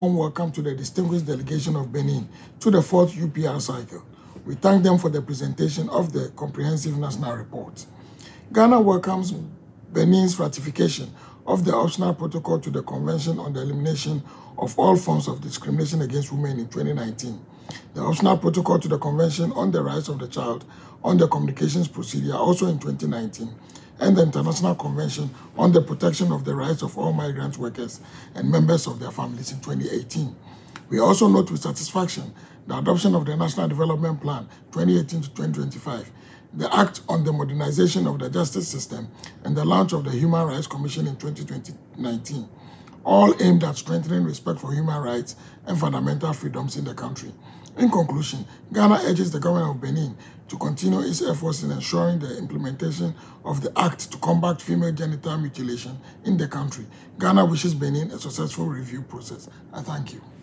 Welcome to the distinguished delegation of Benin to the 4th UPR cycle. We thank them for the presentation of the comprehensive national report. Ghana welcomes Benin's ratification of the optional protocol to the Convention on the Elimination of All Forms of Discrimination Against Women in 2019. The optional protocol to the Convention on the Rights of the Child on the Communications Procedure also in 2019, and the International Convention on the Protection of the Rights of All Migrant Workers and Members of their Families in 2018. We also note with satisfaction the adoption of the National Development Plan 2018 to 2025, the Act on the Modernization of the Justice System, and the launch of the Human Rights Commission in 2019, all aimed at strengthening respect for human rights and fundamental freedoms in the country. In conclusion, Ghana urges the government of Benin to continue its efforts in ensuring the implementation of the Act to combat female genital mutilation in the country. Ghana wishes Benin a successful review process. I thank you.